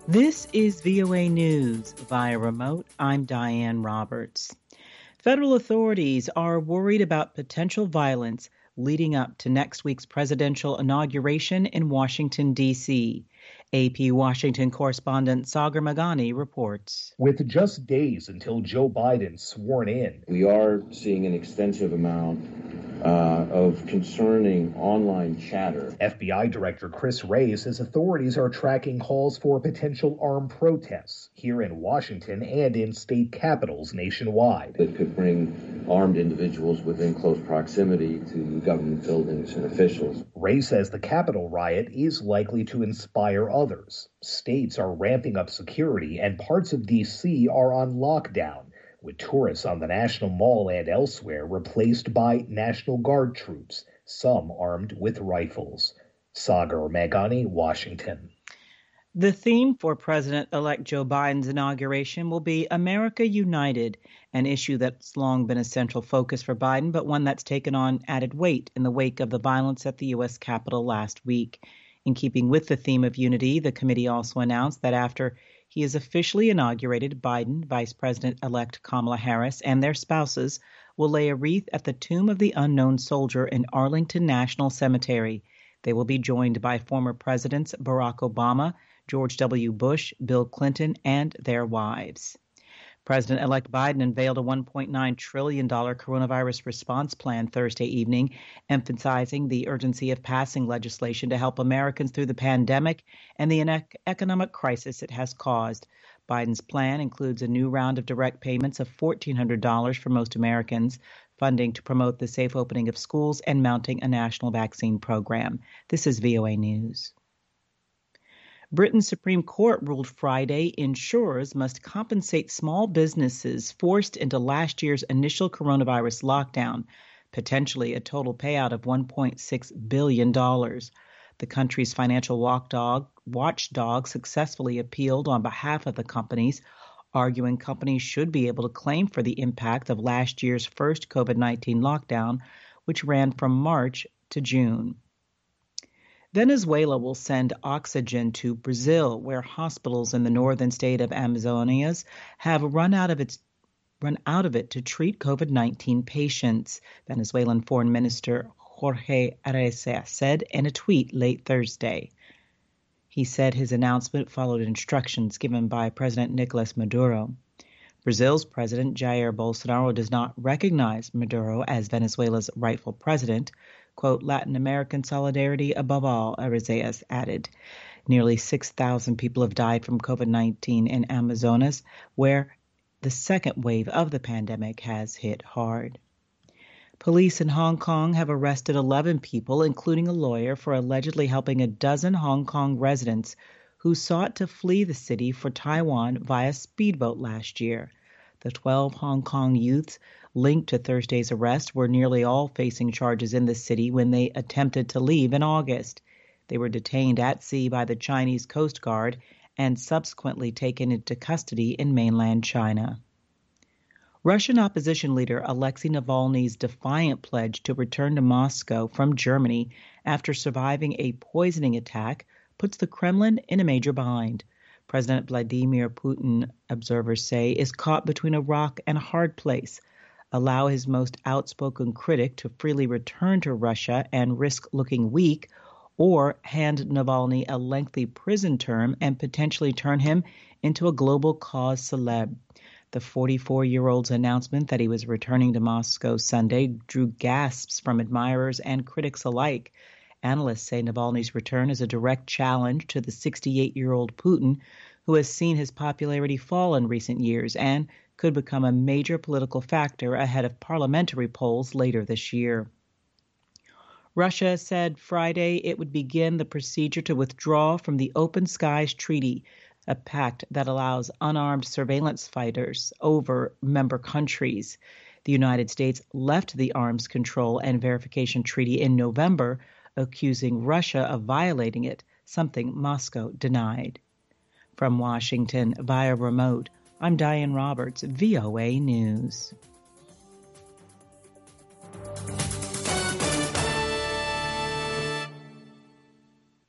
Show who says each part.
Speaker 1: This is VOA News via remote. I'm Diane Roberts. Federal authorities are worried about potential violence leading up to next week's presidential inauguration in Washington, D.C. AP Washington correspondent Sagar Meghani reports.
Speaker 2: With just days until Joe Biden's sworn in,
Speaker 3: we are seeing an extensive amount of concerning online chatter.
Speaker 2: FBI Director Chris Wray says authorities are tracking calls for potential armed protests here in Washington and in state capitals nationwide.
Speaker 3: It could bring armed individuals within close proximity to government buildings and officials.
Speaker 2: Wray says the Capitol riot is likely to inspire others. States are ramping up security and parts of D.C. are on lockdown, with tourists on the National Mall and elsewhere replaced by National Guard troops, some armed with rifles. Sagar Meghani, Washington.
Speaker 1: The theme for President-elect Joe Biden's inauguration will be America United, an issue that's long been a central focus for Biden, but one that's taken on added weight in the wake of the violence at the U.S. Capitol last week. In keeping with the theme of unity, the committee also announced that after he is officially inaugurated, Biden, Vice President-elect Kamala Harris, and their spouses will lay a wreath at the Tomb of the Unknown Soldier in Arlington National Cemetery. They will be joined by former presidents Barack Obama, George W. Bush, Bill Clinton, and their wives. President-elect Biden unveiled a $1.9 trillion coronavirus response plan Thursday evening, emphasizing the urgency of passing legislation to help Americans through the pandemic and the economic crisis it has caused. Biden's plan includes a new round of direct payments of $1,400 for most Americans, funding to promote the safe opening of schools, and mounting a national vaccine program. This is VOA News. Britain's Supreme Court ruled Friday insurers must compensate small businesses forced into last year's initial coronavirus lockdown, potentially a total payout of $1.6 billion. The country's financial watchdog successfully appealed on behalf of the companies, arguing companies should be able to claim for the impact of last year's first COVID-19 lockdown, which ran from March to June. Venezuela will send oxygen to Brazil, where hospitals in the northern state of Amazonas have run out of it to treat COVID-19 patients, Venezuelan Foreign Minister Jorge Arreza said in a tweet late Thursday. He said his announcement followed instructions given by President Nicolas Maduro. Brazil's President Jair Bolsonaro does not recognize Maduro as Venezuela's rightful president. Quote, Latin American solidarity above all, Arreza added. Nearly 6,000 people have died from COVID-19 in Amazonas, where the second wave of the pandemic has hit hard. Police in Hong Kong have arrested 11 people, including a lawyer, for allegedly helping a dozen Hong Kong residents who sought to flee the city for Taiwan via speedboat last year. The 12 Hong Kong youths linked to Thursday's arrest were nearly all facing charges in the city when they attempted to leave in August. They were detained at sea by the Chinese Coast Guard and subsequently taken into custody in mainland China. Russian opposition leader Alexei Navalny's defiant pledge to return to Moscow from Germany after surviving a poisoning attack puts the Kremlin in a major bind. President Vladimir Putin, observers say, is caught between a rock and a hard place. Allow his most outspoken critic to freely return to Russia and risk looking weak, or hand Navalny a lengthy prison term and potentially turn him into a global cause celeb. The 44-year-old's announcement that he was returning to Moscow Sunday drew gasps from admirers and critics alike. Analysts say Navalny's return is a direct challenge to the 68-year-old Putin, who has seen his popularity fall in recent years and could become a major political factor ahead of parliamentary polls later this year. Russia said Friday it would begin the procedure to withdraw from the Open Skies Treaty, a pact that allows unarmed surveillance fighters over member countries. The United States left the Arms Control and Verification Treaty in November, accusing Russia of violating it, something Moscow denied. From Washington via remote, I'm Diane Roberts, VOA News.